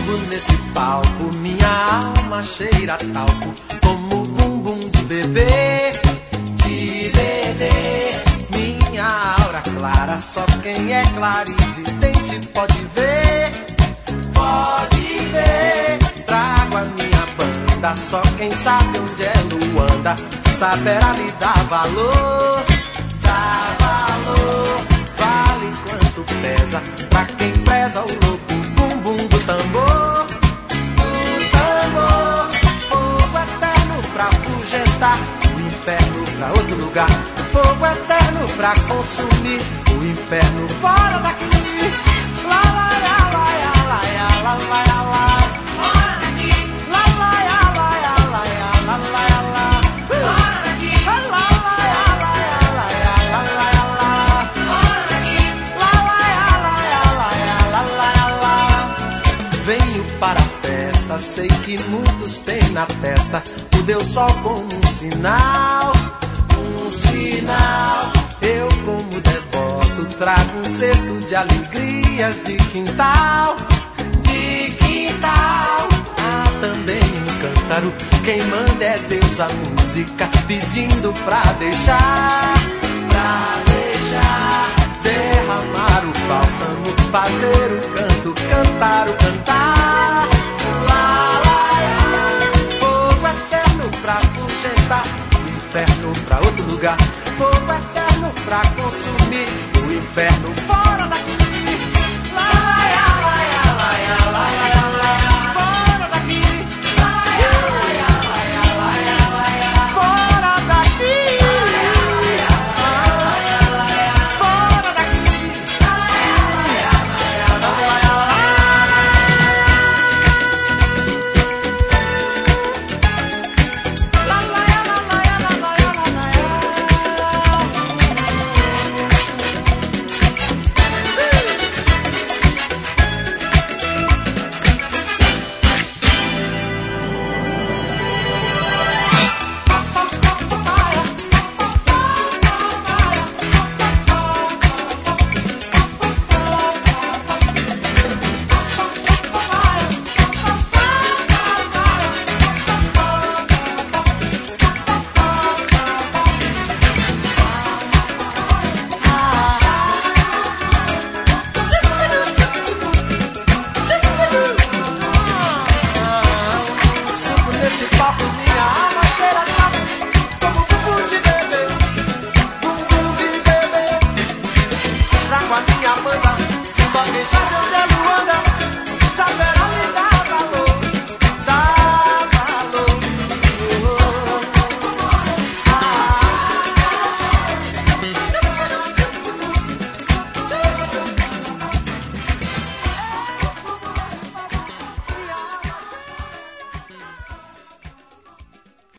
subo nesse palco, minha alma cheira talco, como bumbum de bebê, minha aura clara, só quem é clarividente pode ver, trago a minha banda, só quem sabe onde é Luanda, saberá lhe dar valor, vale quanto pesa, pra quem preza o louco bumbum do tambor, fogo eterno pra afugentar, o inferno pra outro lugar, fogo eterno pra consumir, o inferno fora daqui, lá lá lá lá lá lá lá lá. Para a festa, sei que muitos têm na testa o Deus Sol como um sinal, eu como devoto trago um cesto de alegrias de quintal, há também um cântaro, quem manda é Deus a música, pedindo pra deixar, derramar o bálsamo, fazer o canto, cantar o cantar, fogo eterno pra afugentar, o inferno pra outro lugar, fogo eterno pra consumir, o inferno